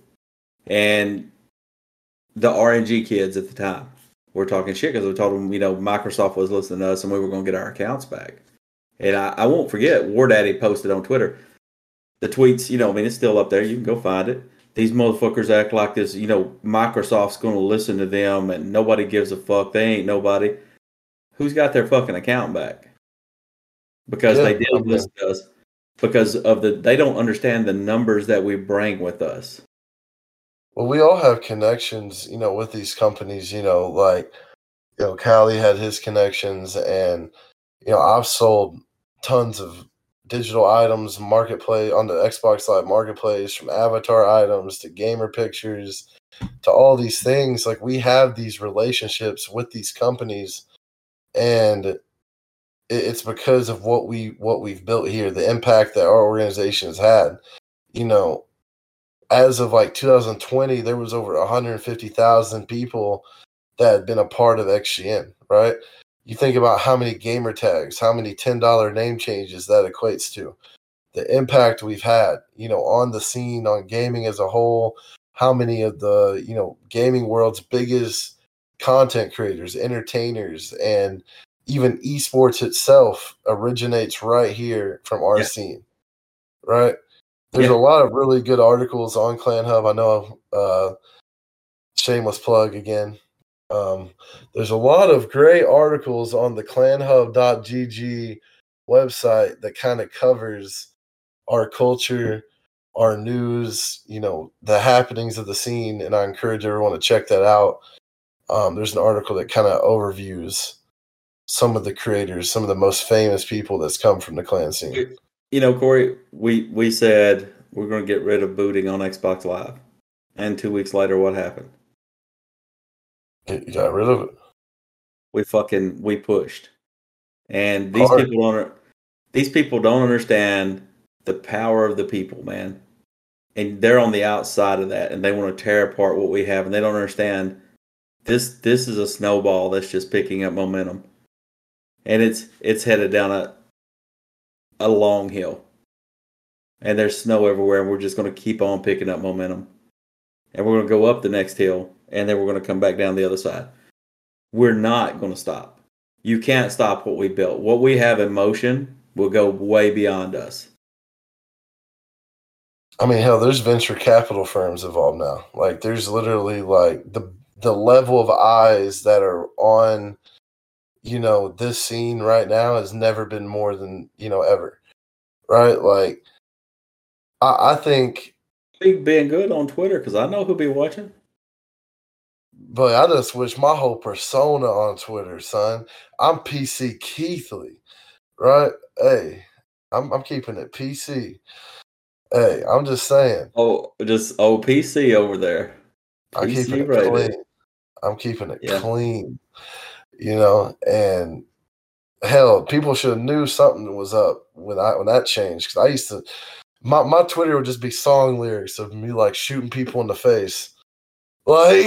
and the R N G kids at the time were talking shit because we told them, you know, Microsoft was listening to us and we were going to get our accounts back. And I, I won't forget, War Daddy posted on Twitter the tweets. You know, I mean, it's still up there. You can go find it. These motherfuckers act like this, you know, Microsoft's going to listen to them and nobody gives a fuck. They ain't nobody. Who's got their fucking account back? Because yeah, they did okay. listen to us. Because of the, they don't understand the numbers that we bring with us. Well, we all have connections, you know, with these companies, you know, like, you know, Callie had his connections, and, you know, I've sold tons of digital items, marketplace on the Xbox Live Marketplace, from avatar items to gamer pictures to all these things. Like, we have these relationships with these companies, and it's because of what we, what we've built here, the impact that our organization has had. You know, as of like two thousand twenty, there was over one hundred fifty thousand people that had been a part of X G N, right? You think about how many gamer tags, how many ten dollar name changes that equates to, the impact we've had, you know, on the scene, on gaming as a whole, how many of the, you know, gaming world's biggest content creators, entertainers, and even esports itself originates right here from our yeah. scene, right? There's yeah. a lot of really good articles on Clan Hub. I know, uh, shameless plug again. Um, there's a lot of great articles on the clan hub dot g g website that kind of covers our culture, our news, you know, the happenings of the scene, and I encourage everyone to check that out. Um, there's an article that kind of overviews some of the creators, some of the most famous people that's come from the clan scene. You know, Corey, we, we said we're going to get rid of booting on Xbox Live. And two weeks later, what happened? You got rid of it. We fucking, we pushed. And these Hard. people don't, these people don't understand the power of the people, man. And they're on the outside of that, and they want to tear apart what we have, and they don't understand this, this is a snowball that's just picking up momentum. And it's, it's headed down a, a long hill, and there's snow everywhere, and we're just going to keep on picking up momentum, and we're going to go up the next hill, and then we're going to come back down the other side. We're not going to stop. You can't stop what we built. What we have in motion will go way beyond us. I mean, hell, there's venture capital firms involved now. Like, there's literally like the the level of eyes that are on, you know, this scene right now has never been more than, you know, ever. Right? Like, I, I think being good on Twitter, because I know who'll be watching. But I just switched my whole persona on Twitter, son. I'm P C Keithley, right? Hey, I'm I'm keeping it P C. Hey, I'm just saying. Oh, just oh P C over there. I'm keeping it rated. clean. I'm keeping it yeah. clean. You know, and hell, people should have knew something was up when I when that changed. Because I used to, my my Twitter would just be song lyrics of me like shooting people in the face. Like,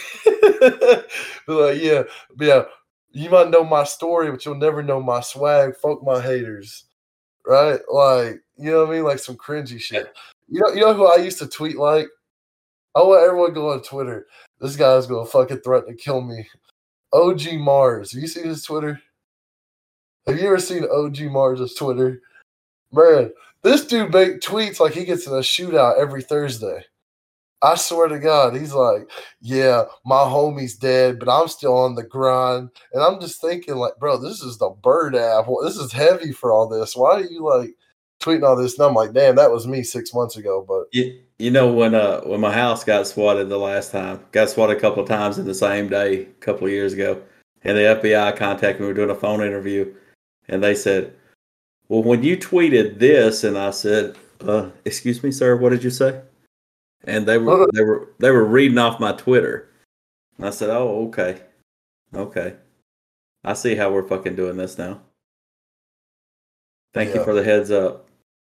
like, yeah, yeah, you might know my story, but you'll never know my swag. Fuck my haters, right? Like, you know what I mean? Like some cringy shit. You know, you know who I used to tweet like? I want everyone go on Twitter. This guy's gonna fucking threaten to kill me. O G Mars. Have you seen his Twitter? Have you ever seen O G Mars' Twitter? Man, this dude make tweets like he gets in a shootout every Thursday. I swear to God, he's like, yeah, my homie's dead, but I'm still on the grind. And I'm just thinking, like, bro, this is the bird app. This is heavy for all this. Why are you, like, tweeting all this? And I'm like, damn, that was me six months ago. But you, You know when uh when my house got swatted the last time, got swatted a couple of times in the same day, a couple of years ago, and the F B I contacted me. We were doing a phone interview, and they said, "Well, when you tweeted this," and I said, uh, "Excuse me, sir, what did you say?" And they were they were they were reading off my Twitter, and I said, "Oh, okay, okay, I see how we're fucking doing this now." Thank Yeah. you for the heads up.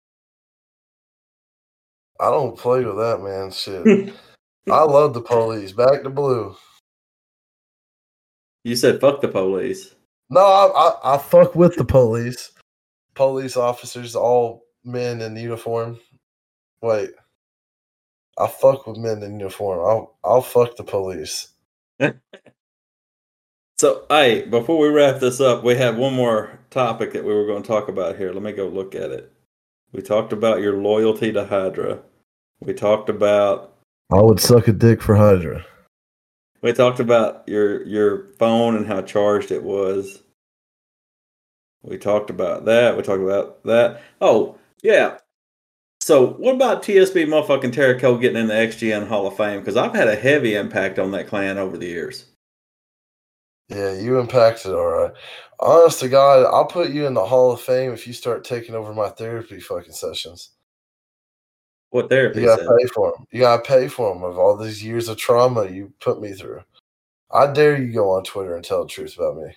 I don't play with that, man. Shit. I love the police. Back to blue. You said fuck the police. No, I, I, I fuck with the police. Police officers, all men in uniform. Wait. I fuck with men in uniform. I'll I'll fuck the police. So, hey, before we wrap this up, we have one more topic that we were going to talk about here. Let me go look at it. We talked about your loyalty to Hydra. We talked about I would suck a dick for Hydra. we talked about your your phone and how charged it was. We talked about that. We talked about that. Oh, yeah. So, what about T S B motherfucking Terraco getting in the X G N Hall of Fame? Because I've had a heavy impact on that clan over the years. Yeah, you impacted all right. Honest to God, I'll put you in the Hall of Fame if you start taking over my therapy fucking sessions. What therapy? You gotta said? pay for them. You gotta pay for them of all these years of trauma you put me through. I dare you go on Twitter and tell the truth about me.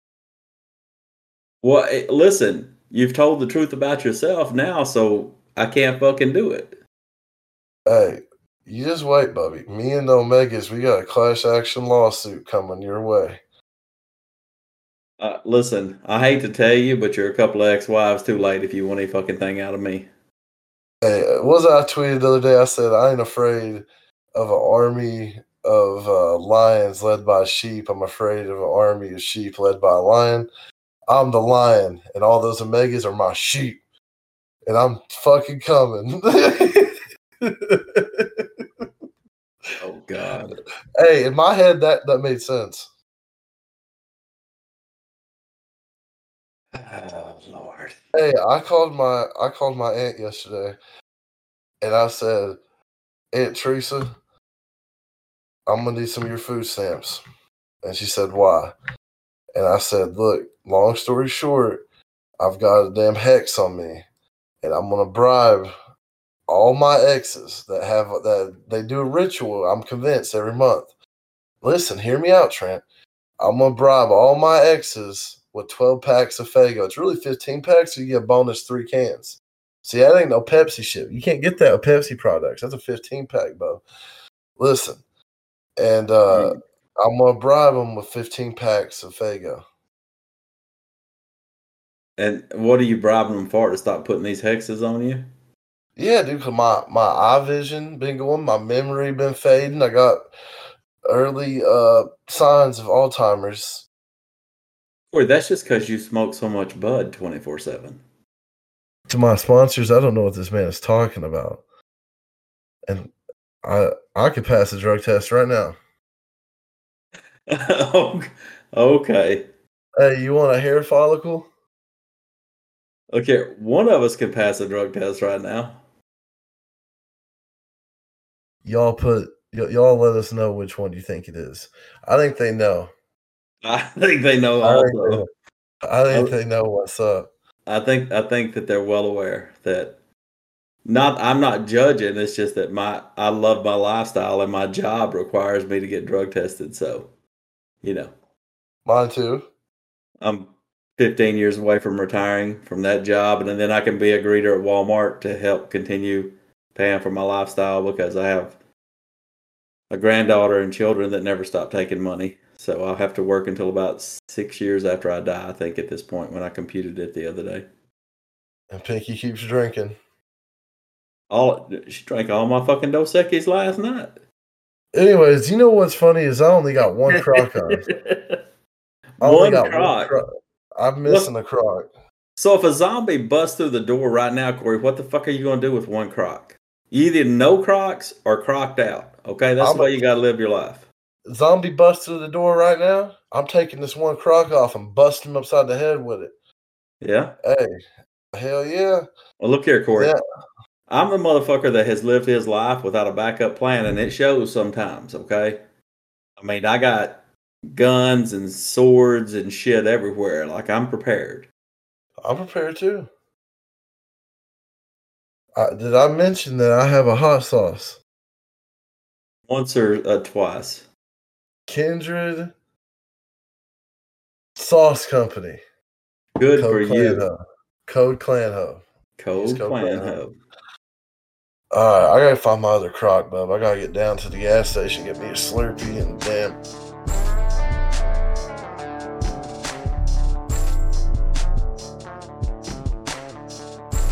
Well, eh, listen, you've told the truth about yourself now, so I can't fucking do it. Hey, you just wait, Bubby. Me and the Omegas, we got a class action lawsuit coming your way. Uh, listen, I hate to tell you, but you're a couple of ex-wives too late if you want any fucking thing out of me. Hey, what was I tweeted the other day? I said I ain't afraid of an army of uh, lions led by sheep. I'm afraid of an army of sheep led by a lion. I'm the lion, and all those Omegas are my sheep, and I'm fucking coming. Oh God! Hey, in my head, that that made sense. Oh Lord! Hey, I called my I called my aunt yesterday, and I said, "Aunt Teresa, I'm gonna need some of your food stamps." And she said, "Why?" And I said, "Look, long story short, I've got a damn hex on me, and I'm gonna bribe all my exes that have that they do a ritual. I'm convinced every month. Listen, hear me out, Trent. I'm gonna bribe all my exes with twelve packs of Faygo. It's really fifteen packs, so you get a bonus three cans. See, that ain't no Pepsi shit. You can't get that with Pepsi products. That's a fifteen pack, bro. Listen, and uh, mm. I'm gonna bribe them with fifteen packs of Faygo." And what are you bribing them for? To stop putting these hexes on you? Yeah, dude, cause my, my eye vision been going, my memory been fading. I got early uh, signs of Alzheimer's. Boy, that's just because you smoke so much bud twenty-four seven. To my sponsors, I don't know what this man is talking about. And I I could pass a drug test right now. Okay. Hey, you want a hair follicle? Okay, one of us can pass a drug test right now. Y'all put y- y'all let us know which one you think it is. I think they know. I think they know I also. Think they know. I think I, they know what's up. I think I think that they're well aware that not I'm not judging, it's just that my I love my lifestyle and my job requires me to get drug tested, so you know. Mine too. I'm fifteen years away from retiring from that job, and then I can be a greeter at Walmart to help continue paying for my lifestyle because I have a granddaughter and children that never stop taking money. So I'll have to work until about six years after I die, I think, at this point, when I computed it the other day. And Pinky keeps drinking. All she drank all my fucking Dos Equis last night. Anyways, you know what's funny is I only got one crock on. I only one got crock. one crock. I'm missing what? a crock. So if a zombie busts through the door right now, Corey, what the fuck are you going to do with one crock? You either no Crocs or crocked out. Okay, that's I'm the way a, you got to live your life. Zombie busts through the door right now. I'm taking this one crock off and busting him upside the head with it. Yeah. Hey, hell yeah. Well, look here, Corey. Yeah. I'm the motherfucker that has lived his life without a backup plan, and it shows sometimes, okay? I mean, I got guns and swords and shit everywhere. Like, I'm prepared. I'm prepared too. Uh, did I mention that I have a hot sauce? Once or uh, twice. Kindred Sauce Company. Good Code for Clan you. Hub. Code Clan Hub. Code, Code Clan Clan Hub. All right, I gotta find my other crock, bub. I gotta get down to the gas station, get me a Slurpee, and damn